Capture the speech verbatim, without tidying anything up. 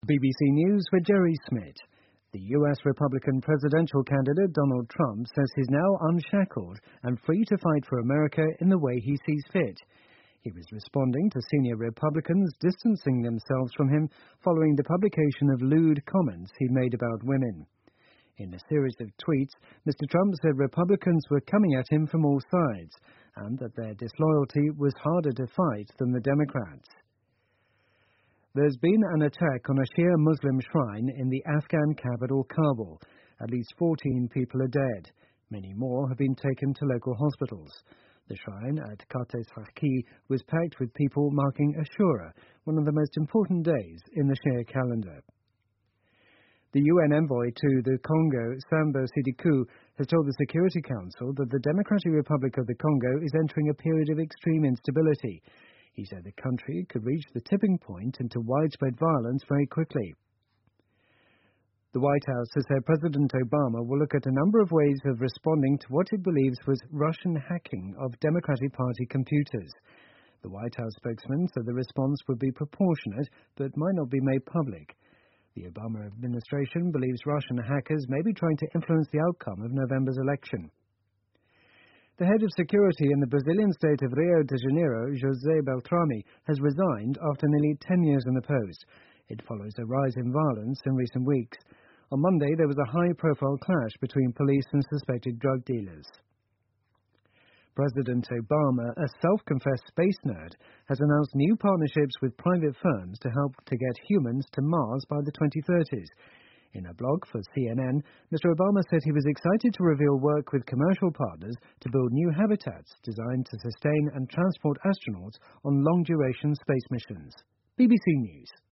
B B C News with Jerry Smith. The U S Republican presidential candidate Donald Trump says he's now unshackled and free to fight for America in the way he sees fit. He was responding to senior Republicans distancing themselves from him following the publication of lewd comments he'd made about women. In a series of tweets, Mister Trump said Republicans were coming at him from all sides and that their disloyalty was harder to fight than the Democrats. There's been an attack on a Shia Muslim shrine in the Afghan capital, Kabul. At least fourteen people are dead. Many more have been taken to local hospitals. The shrine at Qat-e-Sarqi was packed with people marking Ashura, one of the most important days in the Shia calendar. The U N envoy to the Congo, Sambo Sidikou, has told the Security Council that the Democratic Republic of the Congo is entering a period of extreme instability. He said the country could reach the tipping point into widespread violence very quickly. The White House has said President Obama will look at a number of ways of responding to what it believes was Russian hacking of Democratic Party computers. The White House spokesman said the response would be proportionate but might not be made public. The Obama administration believes Russian hackers may be trying to influence the outcome of November's election. The head of security in the Brazilian state of Rio de Janeiro, José Beltrame, has resigned after nearly ten years in the post. It follows a rise in violence in recent weeks. On Monday, there was a high-profile clash between police and suspected drug dealers. President Obama, a self-confessed space nerd, has announced new partnerships with private firms to help to get humans to Mars by the twenty thirties. In a blog for C N N, Mister Obama said he was excited to reveal work with commercial partners to build new habitats designed to sustain and transport astronauts on long-duration space missions. B B C News.